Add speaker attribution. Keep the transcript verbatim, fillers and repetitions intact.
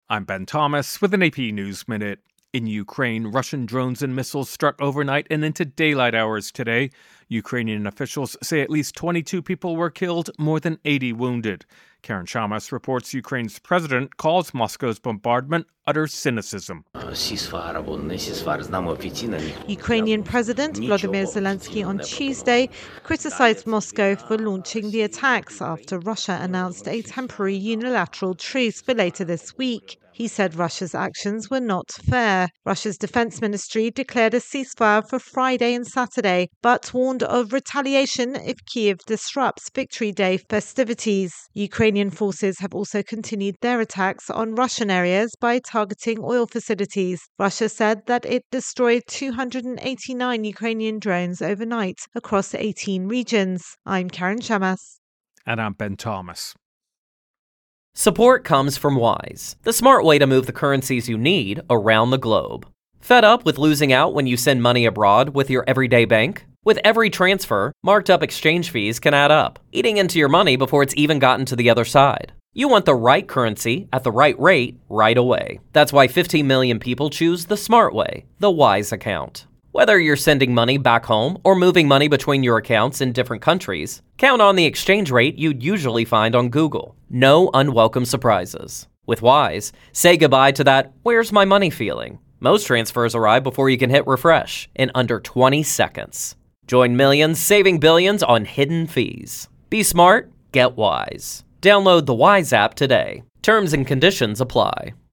Speaker 1: I'm Ben Thomas with an A P News Minute. In Ukraine, Russian drones and missiles struck overnight and into daylight hours today. Ukrainian officials say at least twenty-two people were killed, more than eighty wounded. Karen Shamas reports Ukraine's president calls Moscow's bombardment utter cynicism.
Speaker 2: Ukrainian President Volodymyr Zelensky on Tuesday criticized Moscow for launching the attacks after Russia announced a temporary unilateral truce for later this week. He said Russia's actions were not fair. Russia's defense ministry declared a ceasefire for Friday and Saturday, but warned of retaliation if Kyiv disrupts Victory Day festivities. Ukrainian forces have also continued their attacks on Russian areas by targeting oil facilities. Russia said that it destroyed two hundred eighty-nine Ukrainian drones overnight across eighteen regions. I'm Karen Shamas.
Speaker 1: And I'm Ben Thomas.
Speaker 3: Support comes from Wise, the smart way to move the currencies you need around the globe. Fed up with losing out when you send money abroad with your everyday bank? With every transfer, marked up exchange fees can add up, eating into your money before it's even gotten to the other side. You want the right currency at the right rate right away. That's why fifteen million people choose the smart way, the Wise account. Whether you're sending money back home or moving money between your accounts in different countries, count on the exchange rate you'd usually find on Google. No unwelcome surprises. With Wise, say goodbye to that "where's my money" feeling. Most transfers arrive before you can hit refresh in under twenty seconds. Join millions saving billions on hidden fees. Be smart, get Wise. Download the Wise app today. Terms and conditions apply.